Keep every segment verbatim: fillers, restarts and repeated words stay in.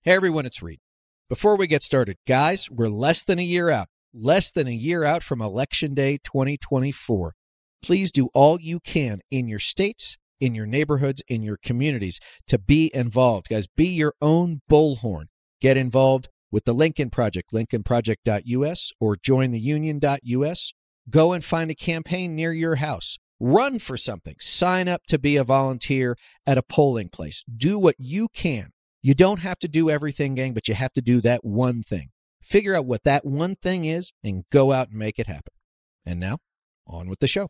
Hey everyone, it's Reed. Before we get started, guys, we're less than a year out, less than a year out from Election Day twenty twenty-four. Please do all you can in your states, in your neighborhoods, in your communities to be involved. Guys, be your own bullhorn. Get involved with the Lincoln Project, lincoln project dot U S or join the union dot U S. Go and find a campaign near your house. Run for something. Sign up to be a volunteer at a polling place. Do what you can. You don't have to do everything, gang, but you have to do that one thing. Figure out what that one thing is and go out and make it happen. And now, on with the show.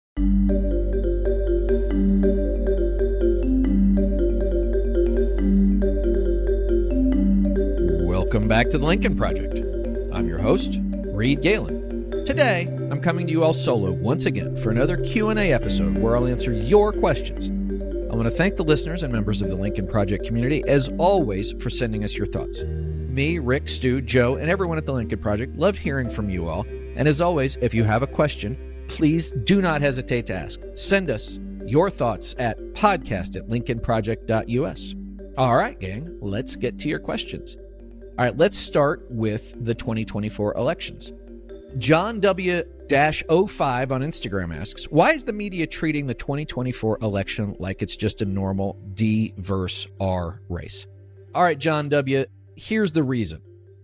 Welcome back to the Lincoln Project. I'm your host, Reed Galen. Today, I'm coming to you all solo once again for another Q and A episode where I'll answer your questions. I want to thank the listeners and members of the Lincoln Project community, as always, for sending us your thoughts. Me, Rick, Stu, Joe, and everyone at the Lincoln Project love hearing from you all. And as always, if you have a question, please do not hesitate to ask. Send us your thoughts at podcast at lincoln project dot U S. All right, gang, let's get to your questions. All right, let's start with the twenty twenty-four elections. John W. oh five on Instagram asks, why is the media treating the twenty twenty-four election like it's just a normal D versus R race? All right, John W., here's the reason.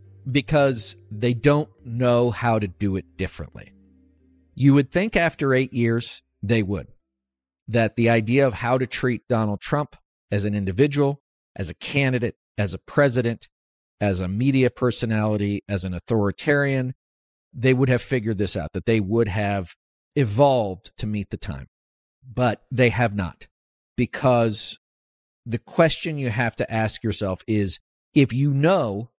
Because they don't know how to do it differently. You would think after eight years, they would. That the idea of how to treat Donald Trump as an individual, as a candidate, as a president, as a media personality, as an authoritarian, they would have figured this out, that they would have evolved to meet the time. But they have not, because the question you have to ask yourself is, if you know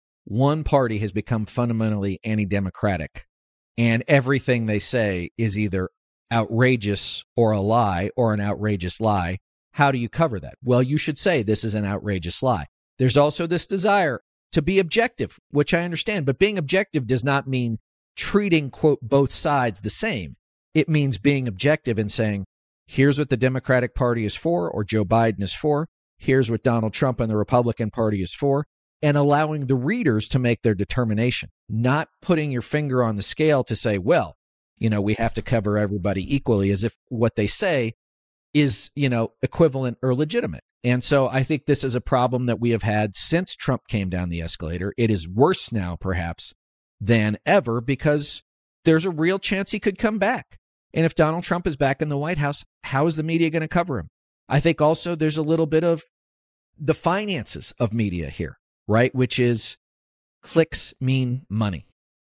one party has become fundamentally anti-democratic and everything they say is either outrageous or a lie or an outrageous lie, how do you cover that? Well, you should say this is an outrageous lie. There's also this desire to be objective, which I understand, but being objective does not mean treating, quote, both sides the same. It means being objective and saying, here's what the Democratic Party is for, or Joe Biden is for. Here's what Donald Trump and the Republican Party is for, and allowing the readers to make their determination, not putting your finger on the scale to say, well, you know, we have to cover everybody equally, as if what they say is, you know, equivalent or legitimate. And so I think this is a problem that we have had since Trump came down the escalator. It is worse now, perhaps, than ever, because there's a real chance he could come back. And if Donald Trump is back in the White House, how is the media going to cover him? I think also there's a little bit of the finances of media here, right? Which is clicks mean money.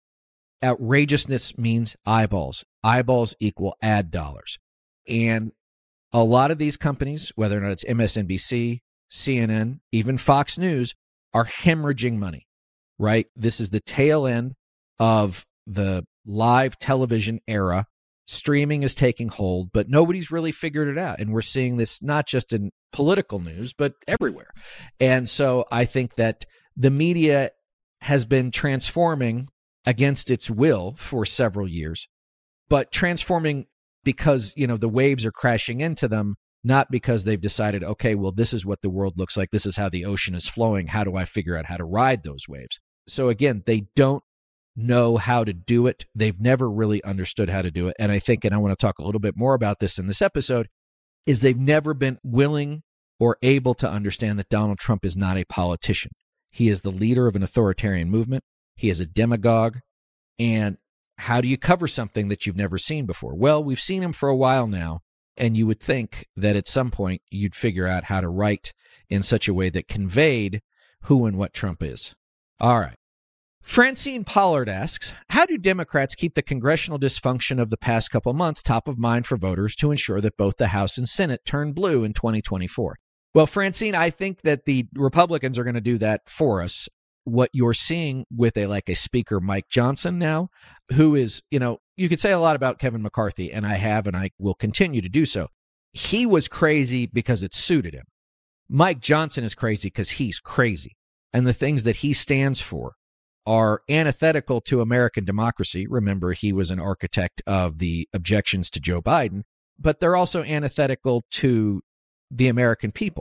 Outrageousness means eyeballs. Eyeballs equal ad dollars. And a lot of these companies, whether or not it's M S N B C, C N N, even Fox News, are hemorrhaging money, right? This is the tail end of the live television era. Streaming is taking hold, but nobody's really figured it out. And we're seeing this not just in political news, but everywhere. And so I think that the media has been transforming against its will for several years, but transforming because, you know, the waves are crashing into them, not because they've decided, okay, well, this is what the world looks like. This is how the ocean is flowing. How do I figure out how to ride those waves? So again, they don't know how to do it. They've never really understood how to do it. And I think, and I want to talk a little bit more about this in this episode, is they've never been willing or able to understand that Donald Trump is not a politician. He is the leader of an authoritarian movement. He is a demagogue. And how do you cover something that you've never seen before? Well, we've seen him for a while now, and you would think that at some point you'd figure out how to write in such a way that conveyed who and what Trump is. All right. Francine Pollard asks, how do Democrats keep the congressional dysfunction of the past couple months top of mind for voters to ensure that both the House and Senate turn blue in twenty twenty-four? Well, Francine, I think that the Republicans are going to do that for us. What you're seeing with a like a Speaker Mike Johnson now, who is, you know, you could say a lot about Kevin McCarthy, and I have, and I will continue to do so. He was crazy because it suited him. Mike Johnson is crazy because he's crazy. And the things that he stands for are antithetical to American democracy. Remember, he was an architect of the objections to Joe Biden, but they're also antithetical to the American people.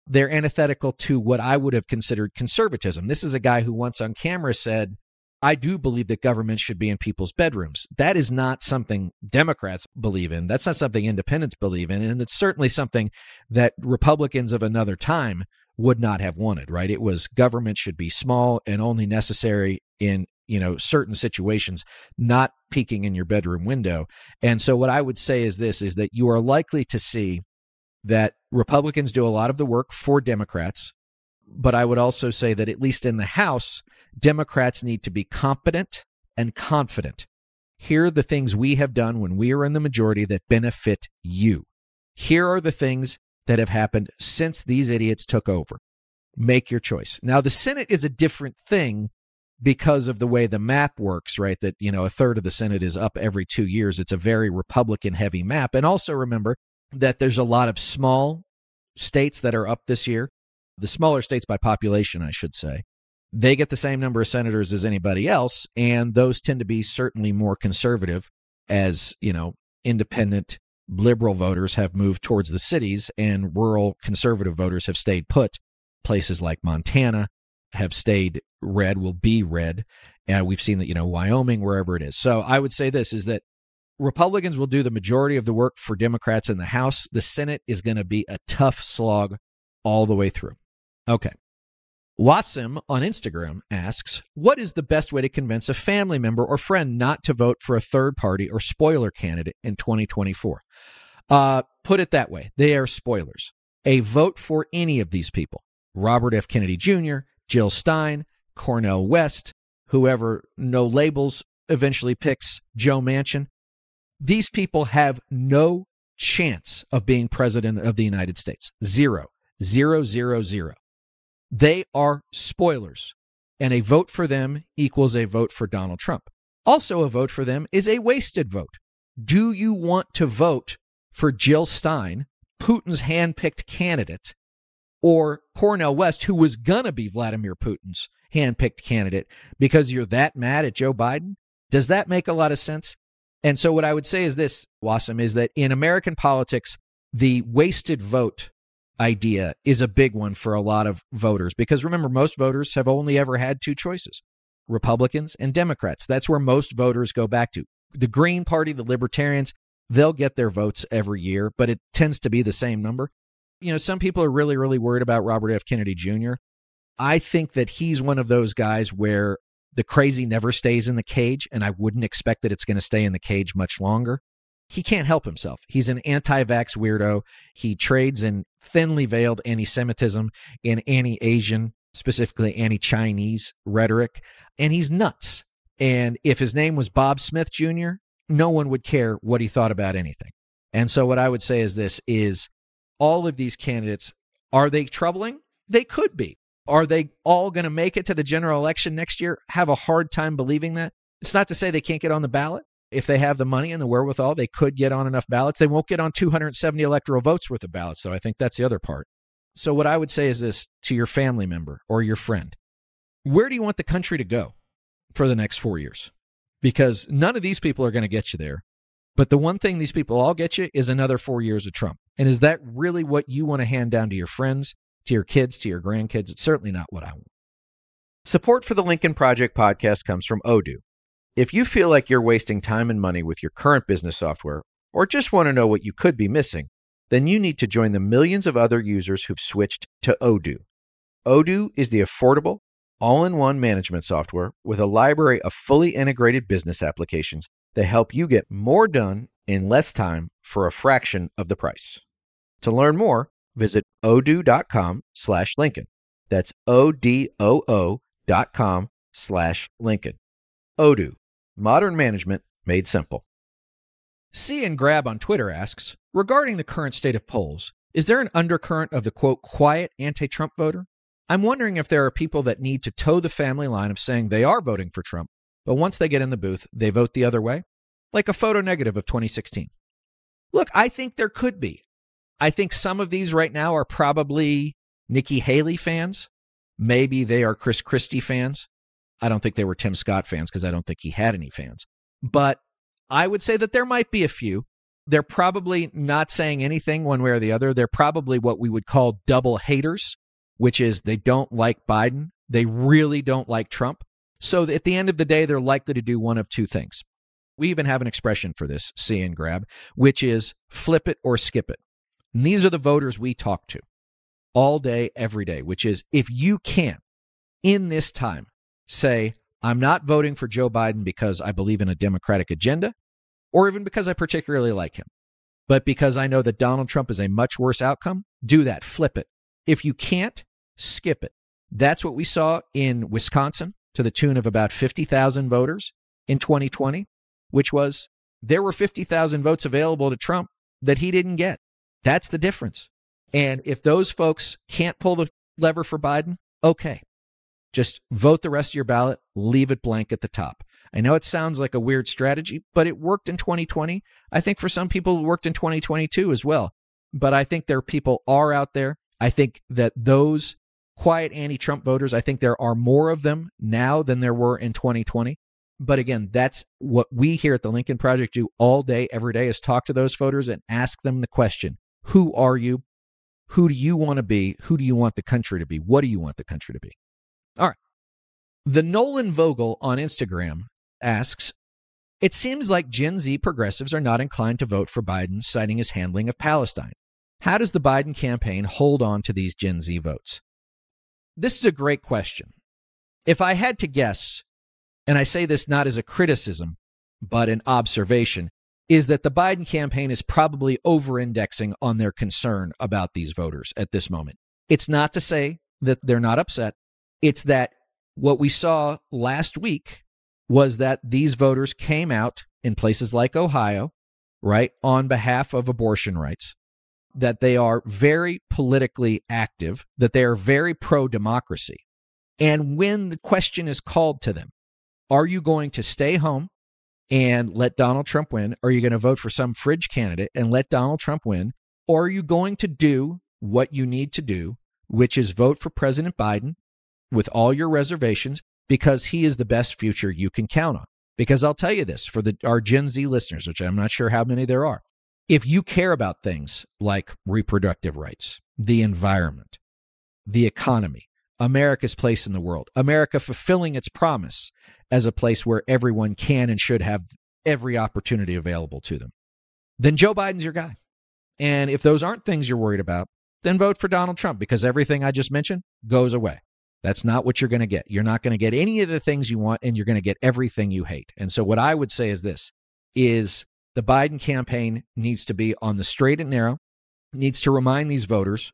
they're antithetical to what I would have considered conservatism. This is a guy who once on camera said, I do believe that government should be in people's bedrooms. That is not something Democrats believe in. That's not something independents believe in. And it's certainly something that Republicans of another time would not have wanted, right? It was government should be small and only necessary in, you know, certain situations, not peeking in your bedroom window. And so what I would say is this, is that you are likely to see that Republicans do a lot of the work for Democrats. But I would also say that at least in the House, Democrats need to be competent and confident. Here are the things we have done when we are in the majority that benefit you. Here are the things that have happened since these idiots took over. Make your choice. Now, the Senate is a different thing because of the way the map works, right? That, you know, a third of the Senate is up every two years. It's a very Republican-heavy map. And also remember that there's a lot of small states that are up this year. The smaller states by population, I should say. They get the same number of senators as anybody else, and those tend to be certainly more conservative as, you know, independent liberal voters have moved towards the cities and rural conservative voters have stayed put. Places like Montana have stayed red, will be red. And we've seen that, you know, Wyoming, wherever it is. So I would say this is that Republicans will do the majority of the work for Democrats in the House. The Senate is going to be a tough slog all the way through. Okay. Wasim on Instagram asks, what is the best way to convince a family member or friend not to vote for a third party or spoiler candidate in twenty twenty-four? Uh, put it that way. They are spoilers. A vote for any of these people, Robert F. Kennedy Junior, Jill Stein, Cornel West, whoever No Labels eventually picks, Joe Manchin. These people have no chance of being president of the United States. Zero. Zero, zero, zero. They are spoilers, and a vote for them equals a vote for Donald Trump. Also, a vote for them is a wasted vote. Do you want to vote for Jill Stein, Putin's hand-picked candidate, or Cornel West, who was going to be Vladimir Putin's hand-picked candidate, because you're that mad at Joe Biden? Does that make a lot of sense? And so what I would say is this, Wasim, is that in American politics, the wasted vote idea is a big one for a lot of voters, because remember, most voters have only ever had two choices, Republicans and Democrats. That's where most voters go back to. The Green Party, the Libertarians, they'll get their votes every year, but it tends to be the same number. You know, some people are really, really worried about Robert F. Kennedy Junior I think that he's one of those guys where the crazy never stays in the cage, and I wouldn't expect that it's going to stay in the cage much longer. He can't help himself. He's an anti-vax weirdo. He trades in thinly veiled anti-Semitism and anti-Asian, specifically anti-Chinese rhetoric, and he's nuts. And if his name was Bob Smith Junior, no one would care what he thought about anything. And so what I would say is this, is all of these candidates, are they troubling? They could be. Are they all going to make it to the general election next year? Have a hard time believing that. It's not to say they can't get on the ballot. If they have the money and the wherewithal, they could get on enough ballots. They won't get on two hundred seventy electoral votes worth of ballots, though. I think that's the other part. So what I would say is this to your family member or your friend. Where do you want the country to go for the next four years? Because none of these people are going to get you there. But the one thing these people all get you is another four years of Trump. And is that really what you want to hand down to your friends, to your kids, to your grandkids? It's certainly not what I want. Support for the Lincoln Project podcast comes from Odoo. If you feel like you're wasting time and money with your current business software, or just want to know what you could be missing, then you need to join the millions of other users who've switched to Odoo. Odoo is the affordable, all-in-one management software with a library of fully integrated business applications that help you get more done in less time for a fraction of the price. To learn more, visit odoo.com slash Lincoln. That's O-D-O-O dot com slash Lincoln. Odoo. Modern management made simple. C and Grab on Twitter asks, regarding the current state of polls, is there an undercurrent of the, quote, quiet anti-Trump voter? I'm wondering if there are people that need to toe the family line of saying they are voting for Trump, but once they get in the booth, they vote the other way, like a photo negative of twenty sixteen. Look, I think there could be. I think some of these right now are probably Nikki Haley fans. Maybe they are Chris Christie fans. I don't think they were Tim Scott fans because I don't think he had any fans. But I would say that there might be a few They're probably not saying anything one way or the other. They're probably what we would call double haters, which is they don't like Biden. They really don't like Trump. So at the end of the day, they're likely to do one of two things. We even have an expression for this, see and grab, which is flip it or skip it. And these are the voters we talk to all day, every day, which is if you can, in this time, say, I'm not voting for Joe Biden because I believe in a Democratic agenda, or even because I particularly like him, but because I know that Donald Trump is a much worse outcome, do that, flip it. If you can't, skip it. That's what we saw in Wisconsin to the tune of about fifty thousand voters in twenty twenty, which was there were fifty thousand votes available to Trump that he didn't get. That's the difference. And if those folks can't pull the lever for Biden, okay. Just vote the rest of your ballot, leave it blank at the top. I know it sounds like a weird strategy, but it worked in twenty twenty. I think for some people it worked in twenty twenty-two as well. But I think there are people are out there. I think that those quiet anti-Trump voters, I think there are more of them now than there were in twenty twenty. But again, that's what we here at the Lincoln Project do all day, every day, is talk to those voters and ask them the question, who are you? Who do you want to be? Who do you want the country to be? What do you want the country to be? All right. The Nolan Vogel on Instagram asks, it seems like Gen Z progressives are not inclined to vote for Biden, citing his handling of Palestine. How does the Biden campaign hold on to these Gen Z votes? This is a great question. If I had to guess, and I say this not as a criticism, but an observation, is that the Biden campaign is probably over-indexing on their concern about these voters at this moment. It's not to say that they're not upset. It's that what we saw last week was that these voters came out in places like Ohio, right, on behalf of abortion rights, that they are very politically active, that they are very pro-democracy. And when the question is called to them, are you going to stay home and let Donald Trump win? Are you going to vote for some fringe candidate and let Donald Trump win? Or are you going to do what you need to do, which is vote for President Biden with all your reservations, because he is the best future you can count on? Because I'll tell you this, for the our Gen Z listeners, which I'm not sure how many there are, if you care about things like reproductive rights, the environment, the economy, America's place in the world, America fulfilling its promise as a place where everyone can and should have every opportunity available to them, then Joe Biden's your guy. And if those aren't things you're worried about, then vote for Donald Trump, because everything I just mentioned goes away. That's not what you're going to get. You're not going to get any of the things you want, and you're going to get everything you hate. And so what I would say is this, is the Biden campaign needs to be on the straight and narrow, needs to remind these voters,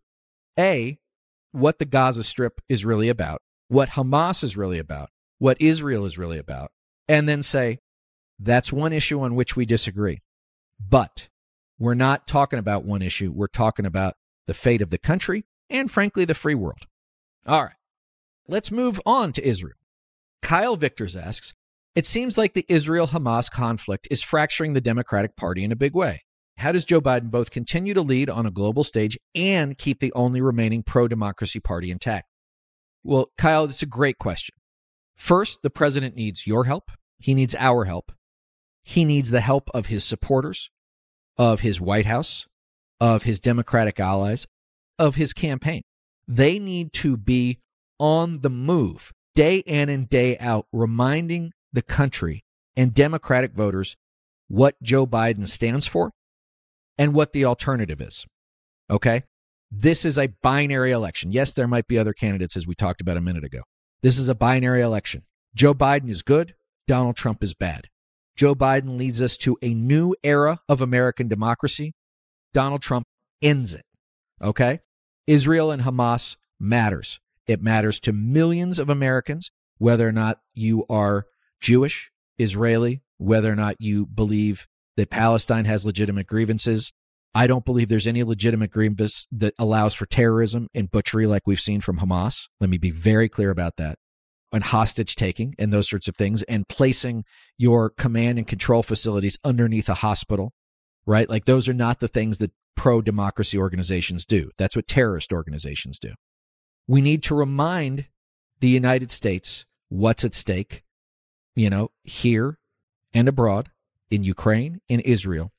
A, what the Gaza Strip is really about, what Hamas is really about, what Israel is really about, and then say, that's one issue on which we disagree. But we're not talking about one issue. We're talking about the fate of the country and, frankly, the free world. All right. Let's move on to Israel. Kyle Victors asks, it seems like the Israel-Hamas conflict is fracturing the Democratic Party in a big way. How does Joe Biden both continue to lead on a global stage and keep the only remaining pro-democracy party intact? Well, Kyle, that's a great question. First, the president needs your help. He needs our help. He needs the help of his supporters, of his White House, of his Democratic allies, of his campaign. They need to be on the move day in and day out, reminding the country and Democratic voters what Joe Biden stands for and what the alternative is. Okay? This is a binary election. Yes, there might be other candidates, as we talked about a minute ago. This is a binary election. Joe Biden is good. Donald Trump is bad. Joe Biden leads us to a new era of American democracy. Donald Trump ends it. Okay? Israel and Hamas matters. It matters to millions of Americans, whether or not you are Jewish, Israeli, whether or not you believe that Palestine has legitimate grievances. I don't believe there's any legitimate grievance that allows for terrorism and butchery like we've seen from Hamas. Let me be very clear about that. And hostage taking and those sorts of things, and placing your command and control facilities underneath a hospital, right? Like, those are not the things that pro-democracy organizations do. That's what terrorist organizations do. We need to remind the United States what's at stake, you know, here and abroad, in Ukraine, in Israel,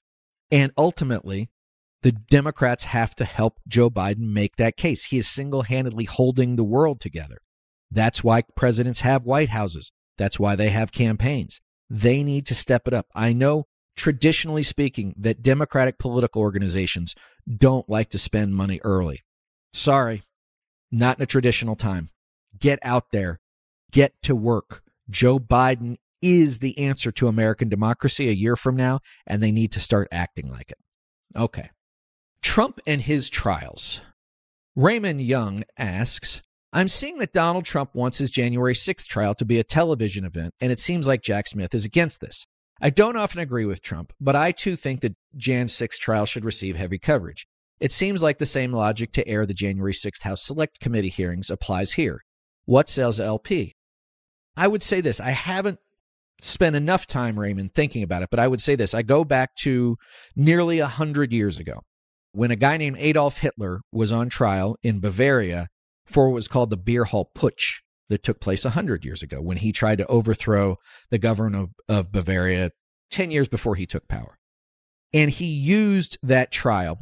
And ultimately, the Democrats have to help Joe Biden make that case. He is single-handedly holding the world together. That's why presidents have White Houses. That's why they have campaigns. They need to step it up. I know, traditionally speaking, that Democratic political organizations don't like to spend money early. Sorry, not in a traditional time. Get out there. Get to work. Joe Biden is the answer to American democracy a year from now, and they need to start acting like it. Okay. Trump and his trials. Raymond Young asks, I'm seeing that Donald Trump wants his January sixth trial to be a television event, and it seems like Jack Smith is against this. I don't often agree with Trump, but I too think that January sixth trial should receive heavy coverage. It seems like the same logic to air the January sixth House Select Committee hearings applies here. What sells L P? I would say this. I haven't spent enough time, Raymond, thinking about it, but I would say this. I go back to nearly one hundred years ago when a guy named Adolf Hitler was on trial in Bavaria for what was called the Beer Hall Putsch that took place one hundred years ago when he tried to overthrow the government of, of Bavaria ten years before he took power. And he used that trial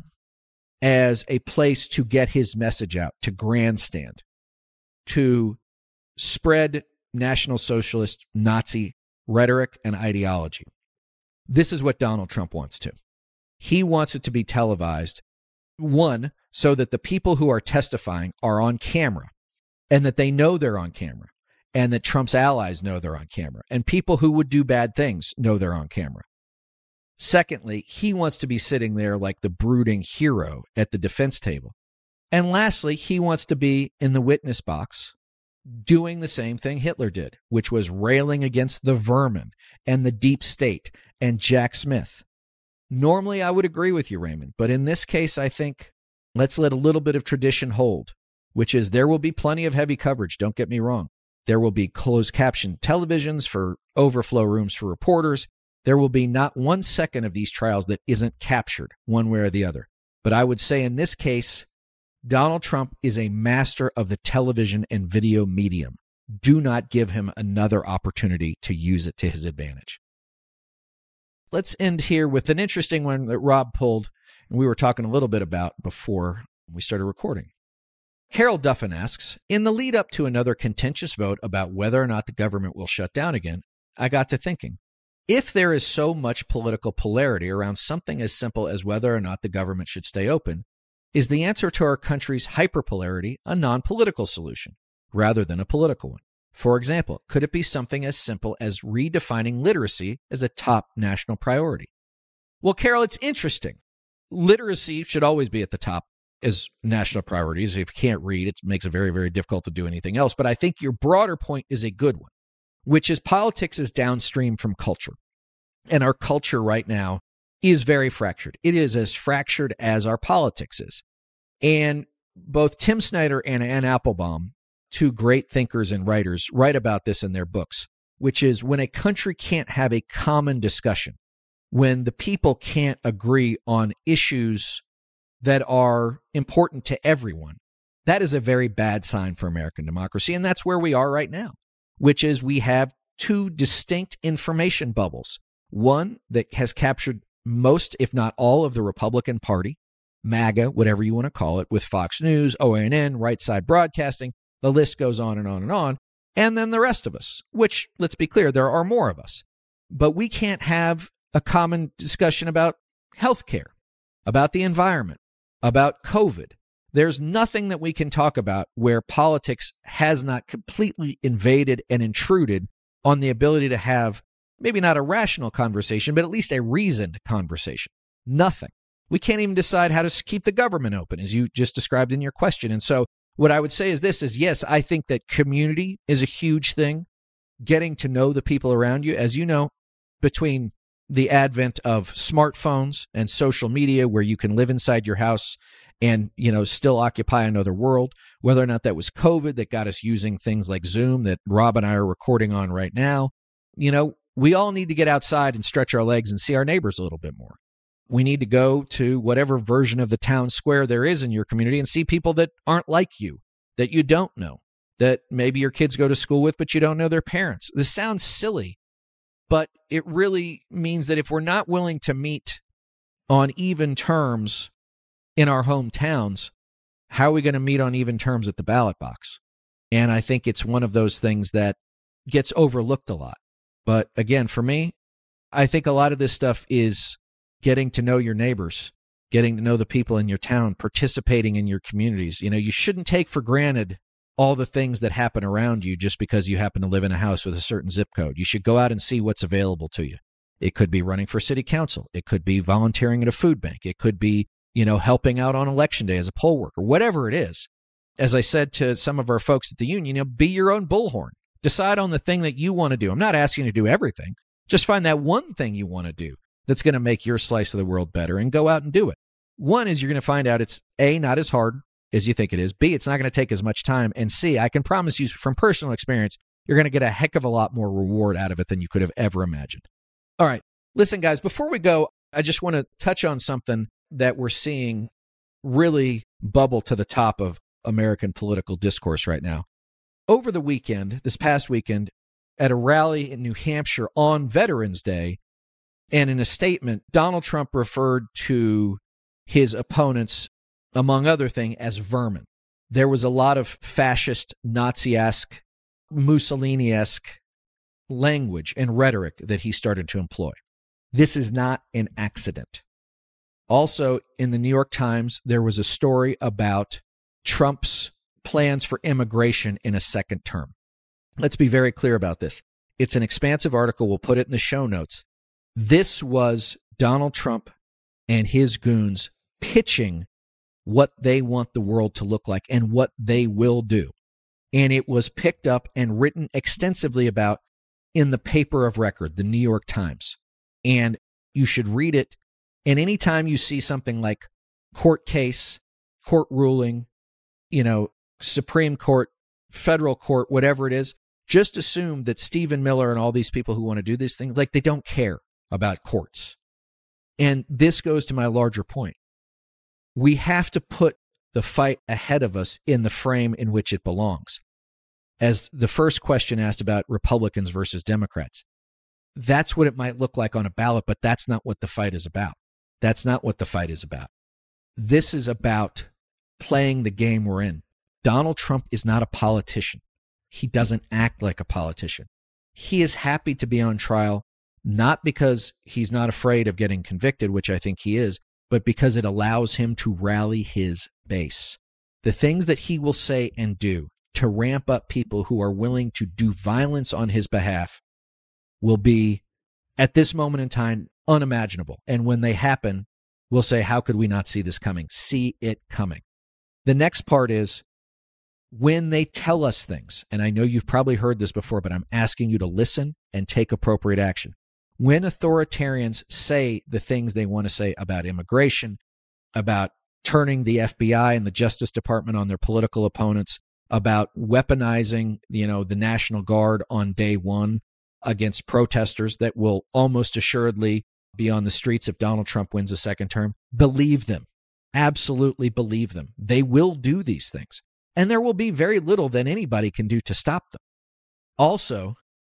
as a place to get his message out, to grandstand, to spread National Socialist Nazi rhetoric and ideology. This is what Donald Trump wants to. He wants it to be televised, one, so that the people who are testifying are on camera and that they know they're on camera and that Trump's allies know they're on camera and people who would do bad things know they're on camera. Secondly, he wants to be sitting there like the brooding hero at the defense table. And lastly, he wants to be in the witness box doing the same thing Hitler did, which was railing against the vermin and the deep state and Jack Smith. Normally, I would agree with you, Raymond, but in this case, I think let's let a little bit of tradition hold, which is there will be plenty of heavy coverage. Don't get me wrong. There will be closed caption televisions for overflow rooms for reporters. There will be not one second of these trials that isn't captured one way or the other. But I would say in this case, Donald Trump is a master of the television and video medium. Do not give him another opportunity to use it to his advantage. Let's end here with an interesting one that Rob pulled, and we were talking a little bit about before we started recording. Carol Duffin asks, in the lead up to another contentious vote about whether or not the government will shut down again, I got to thinking, if there is so much political polarity around something as simple as whether or not the government should stay open, is the answer to our country's hyperpolarity a non-political solution rather than a political one? For example, could it be something as simple as redefining literacy as a top national priority? Well, Carol, it's interesting. Literacy should always be at the top as national priorities. If you can't read, it makes it very, very difficult to do anything else. But I think your broader point is a good one, which is politics is downstream from culture. And our culture right now is very fractured. It is as fractured as our politics is. And both Tim Snyder and Ann Applebaum, two great thinkers and writers, write about this in their books, which is when a country can't have a common discussion, when the people can't agree on issues that are important to everyone, that is a very bad sign for American democracy. And that's where we are right now, which is we have two distinct information bubbles. One that has captured most, if not all, of the Republican Party, MAGA, whatever you want to call it, with Fox News, O A N N, Right Side Broadcasting. The list goes on and on and on. And then the rest of us, which, let's be clear, there are more of us. But we can't have a common discussion about healthcare, about the environment, about COVID. There's nothing that we can talk about where politics has not completely invaded and intruded on the ability to have maybe not a rational conversation, but at least a reasoned conversation. Nothing. We can't even decide how to keep the government open, as you just described in your question. And so what I would say is this is, yes, I think that community is a huge thing. Getting to know the people around you, as you know, between the advent of smartphones and social media where you can live inside your house and, you know, still occupy another world, whether or not that was COVID that got us using things like Zoom that Rob and I are recording on right now. You know, we all need to get outside and stretch our legs and see our neighbors a little bit more. We need to go to whatever version of the town square there is in your community and see people that aren't like you, that you don't know, that maybe your kids go to school with, but you don't know their parents. This sounds silly, but it really means that if we're not willing to meet on even terms in our hometowns, how are we going to meet on even terms at the ballot box? And I think it's one of those things that gets overlooked a lot. But again, for me, I think a lot of this stuff is getting to know your neighbors, getting to know the people in your town, participating in your communities. You know, you shouldn't take for granted all the things that happen around you just because you happen to live in a house with a certain zip code. You should go out and see what's available to you. It could be running for city council. It could be volunteering at a food bank. It could be, you know, helping out on election day as a poll worker, whatever it is. As I said to some of our folks at the union, you know, be your own bullhorn. Decide on the thing that you want to do. I'm not asking you to do everything. Just find that one thing you want to do that's going to make your slice of the world better and go out and do it. One is you're going to find out it's A, not as hard as you think it is. B, it's not going to take as much time. And C, I can promise you from personal experience, you're going to get a heck of a lot more reward out of it than you could have ever imagined. All right. Listen, guys, before we go, I just want to touch on something that we're seeing really bubble to the top of American political discourse right now. Over the weekend, this past weekend, at a rally in New Hampshire on Veterans Day, and in a statement, Donald Trump referred to his opponents, among other things, as vermin. There was a lot of fascist, Nazi-esque, Mussolini-esque language and rhetoric that he started to employ. This is not an accident. Also, in the New York Times, there was a story about Trump's plans for immigration in a second term. Let's be very clear about this. It's an expansive article. We'll put it in the show notes. This was Donald Trump and his goons pitching what they want the world to look like and what they will do. And it was picked up and written extensively about in the paper of record, the New York Times. And you should read it. And anytime you see something like court case, court ruling, you know, Supreme Court, federal court, whatever it is, just assume that Stephen Miller and all these people who want to do these things, like they don't care about courts. And this goes to my larger point. We have to put the fight ahead of us in the frame in which it belongs. As the first question asked about Republicans versus Democrats, that's what it might look like on a ballot, but that's not what the fight is about. That's not what the fight is about. This is about playing the game we're in. Donald Trump is not a politician. He doesn't act like a politician. He is happy to be on trial, not because he's not afraid of getting convicted, which I think he is, but because it allows him to rally his base. The things that he will say and do to ramp up people who are willing to do violence on his behalf will be, at this moment in time, unimaginable. And when they happen, we'll say, how could we not see this coming? See it coming. The next part is when they tell us things, and I know you've probably heard this before, but I'm asking you to listen and take appropriate action. When authoritarians say the things they want to say about immigration, about turning the F B I and the Justice Department on their political opponents, about weaponizing, you know, the National Guard on day one against protesters that will almost assuredly be on the streets if Donald Trump wins a second term, believe them. Absolutely believe them. They will do these things. And there will be very little that anybody can do to stop them. Also,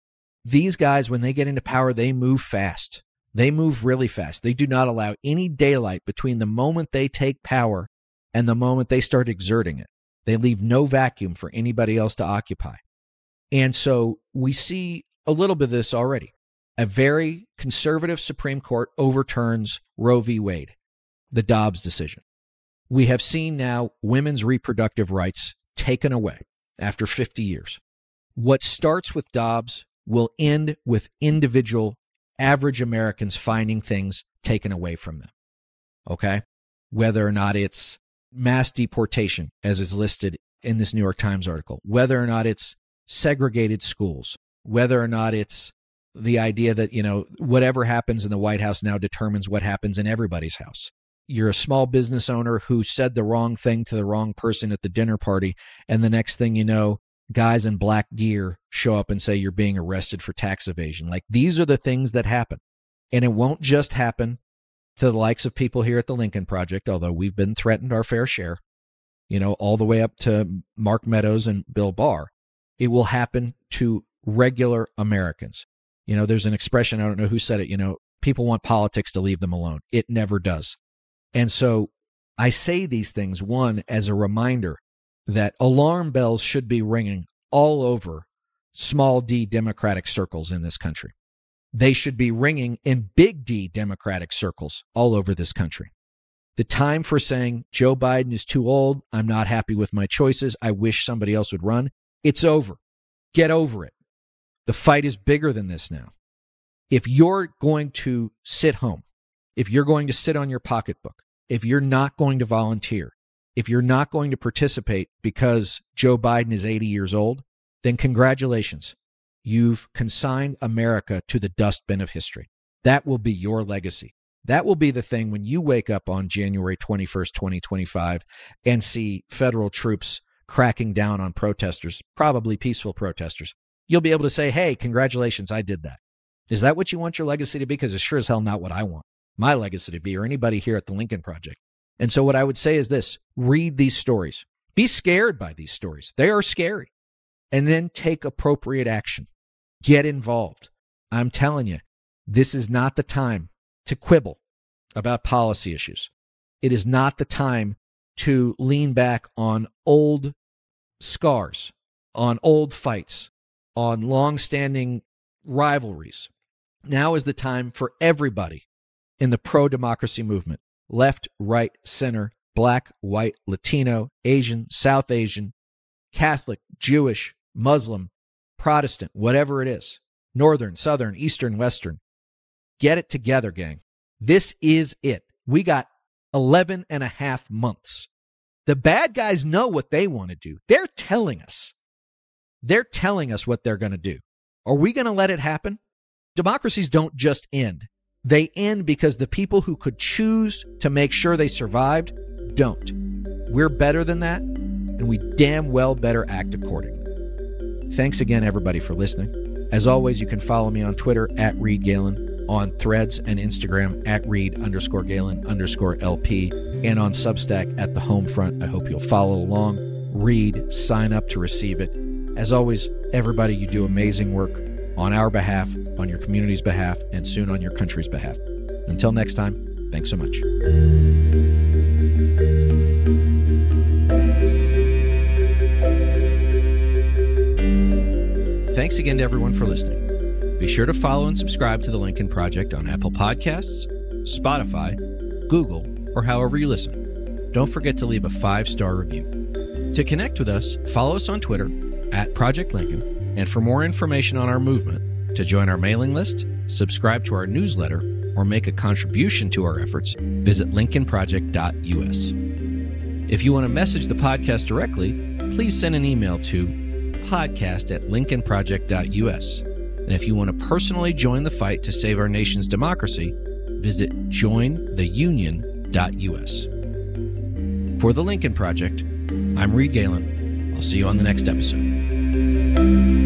these guys, when they get into power, they move fast. They move really fast. They do not allow any daylight between the moment they take power and the moment they start exerting it. They leave no vacuum for anybody else to occupy. And so we see a little bit of this already. A very conservative Supreme Court overturns Roe v. Wade, the Dobbs decision. We have seen now women's reproductive rights taken away after fifty years. What starts with Dobbs will end with individual average Americans finding things taken away from them. Okay? Whether or not it's mass deportation, as is listed in this New York Times article, whether or not it's segregated schools, whether or not it's the idea that, you know, whatever happens in the White House now determines what happens in everybody's house. You're a small business owner who said the wrong thing to the wrong person at the dinner party, and the next thing you know, guys in black gear show up and say you're being arrested for tax evasion. Like, these are the things that happen. And it won't just happen to the likes of people here at the Lincoln Project, although we've been threatened our fair share, you know, all the way up to Mark Meadows and Bill Barr. It will happen to regular Americans. You know, there's an expression, I don't know who said it, you know, people want politics to leave them alone. It never does. And so I say these things, one, as a reminder that alarm bells should be ringing all over small d Democratic circles in this country. They should be ringing in big D Democratic circles all over this country. The time for saying Joe Biden is too old, I'm not happy with my choices, I wish somebody else would run, it's over. Get over it. The fight is bigger than this now. If you're going to sit home, if you're going to sit on your pocketbook, if you're not going to volunteer, if you're not going to participate because Joe Biden is eighty years old, then congratulations. You've consigned America to the dustbin of history. That will be your legacy. That will be the thing when you wake up on January twenty-first, twenty twenty-five, and see federal troops cracking down on protesters, probably peaceful protesters. You'll be able to say, hey, congratulations, I did that. Is that what you want your legacy to be? Because it's sure as hell not what I want my legacy to be, or anybody here at the Lincoln Project. And so what I would say is this: read these stories. Be scared by these stories. They are scary. And then take appropriate action. Get involved. I'm telling you, this is not the time to quibble about policy issues. It is not the time to lean back on old scars, on old fights, on long-standing rivalries. Now is the time for everybody in the pro-democracy movement, left, right, center, black, white, Latino, Asian, South Asian, Catholic, Jewish, Muslim, Protestant, whatever it is, Northern, Southern, Eastern, Western. Get it together, gang. This is it. We got eleven and a half months. The bad guys know what they want to do. They're telling us. They're telling us what they're going to do. Are we going to let it happen? Democracies don't just end. They end because the people who could choose to make sure they survived don't. We're better than that, and we damn well better act accordingly. Thanks again, everybody, for listening. As always, you can follow me on Twitter at Reed Galen, on Threads and Instagram at Reed underscore Galen underscore LP, and on Substack at the Homefront. I hope you'll follow along, read, sign up to receive it. As always, everybody, you do amazing work on our behalf, on your community's behalf, and soon on your country's behalf. Until next time, thanks so much. Thanks again to everyone for listening. Be sure to follow and subscribe to The Lincoln Project on Apple Podcasts, Spotify, Google, or however you listen. Don't forget to leave a five-star review. To connect with us, follow us on Twitter at Project Lincoln, and for more information on our movement, to join our mailing list, subscribe to our newsletter, or make a contribution to our efforts, visit lincoln project dot U S. If you want to message the podcast directly, please send an email to podcast at lincoln project dot U S. And if you want to personally join the fight to save our nation's democracy, visit join the union dot U S. For the Lincoln Project, I'm Reed Galen. I'll see you on the next episode.